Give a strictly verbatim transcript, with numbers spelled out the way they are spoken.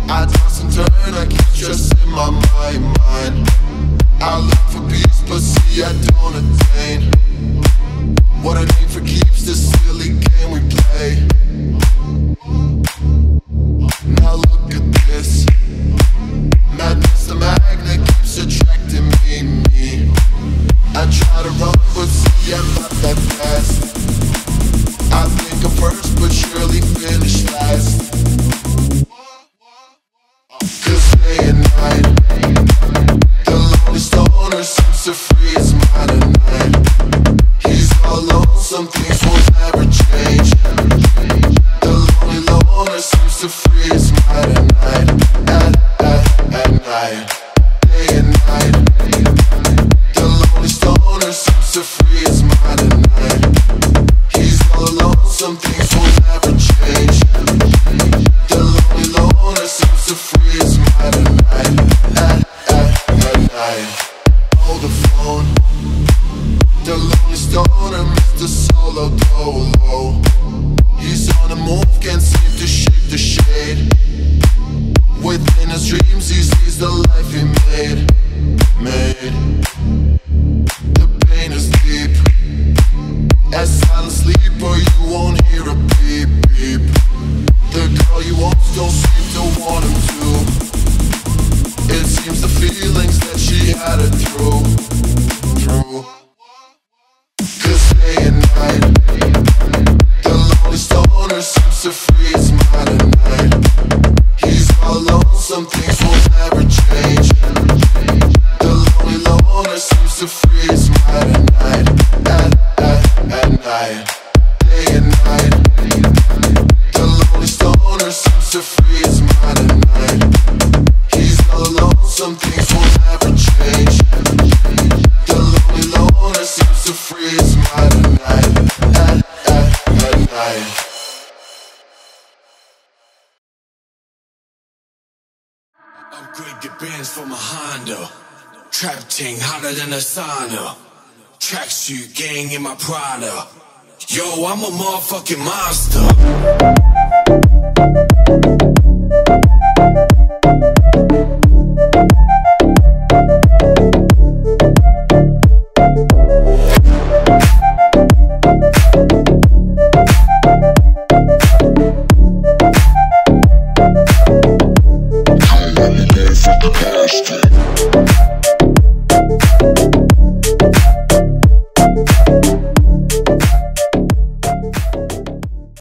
I toss and turn, I keep stressing my mind, mind. I look for peace, but see I don't attain. What I need for keeps this silly game we play. Now look at this madness, the magnet keeps attracting me, me. I try to run, but see I'm not that fast. I think I'm first, but surely finish last. Cause day and night, the lonely stoner seems to free his mind at night. He's all alone, some things will never change. The lonely loner seems to free his mind at night. At, at, at night, day and night, the lonely stoner seems to free his mind at night. He's all alone, some things will never change. The lonely loner seems to free his mind at night. At, at, at night, hold the phone. The lonely stoner, Mister Solo Dolo. He's on the move, can't seem to shake the shade. Within his dreams, he sees the life he made. Made. The pain is deep. As silent sleeper, you won't hear a beep, beep. The girl you want don't seem to want him to. It seems the feelings that she had it through, through. Cause day and night, the lonely stoner seems to free his mind at night. He's all alone, some things will never change. The lonely loner seems to free his mind at night. At, at, at night, day and night, the lonely stoner seems to free his mind at night. He's all alone, some things will never change. The lonely loner seems to free his mind at night. At, at, at night. Upgrade your bands from a Honda. Trap ting hotter than a sauna. Tracksuit gang in my Prada. Yo, I'm a motherfucking monster.